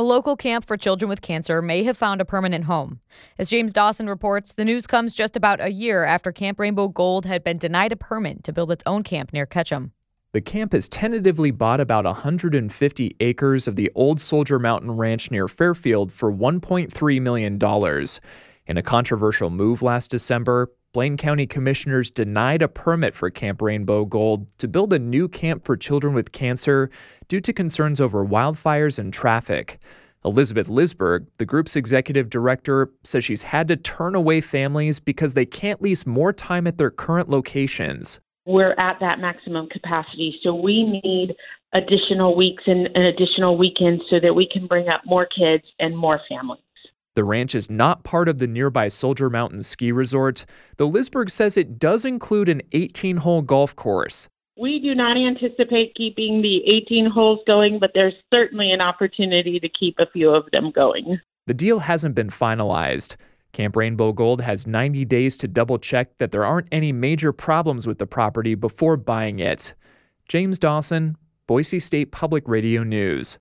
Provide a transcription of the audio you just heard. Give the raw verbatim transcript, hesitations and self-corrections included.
A local camp for children with cancer may have found a permanent home. As James Dawson reports, the news comes just about a year after Camp Rainbow Gold had been denied a permit to build its own camp near Ketchum. The camp has tentatively bought about one hundred fifty acres of the old Soldier Mountain Ranch near Fairfield for one point three million dollars. In a controversial move last December, Blaine County commissioners denied a permit for Camp Rainbow Gold to build a new camp for children with cancer due to concerns over wildfires and traffic. Elizabeth Lisberg, the group's executive director, says she's had to turn away families because they can't lease more time at their current locations. We're at that maximum capacity, so we need additional weeks and, and additional weekends so that we can bring up more kids and more families. The ranch is not part of the nearby Soldier Mountain Ski Resort, though Lisberg says it does include an eighteen-hole golf course. We do not anticipate keeping the eighteen holes going, but there's certainly an opportunity to keep a few of them going. The deal hasn't been finalized. Camp Rainbow Gold has ninety days to double-check that there aren't any major problems with the property before buying it. James Dawson, Boise State Public Radio News.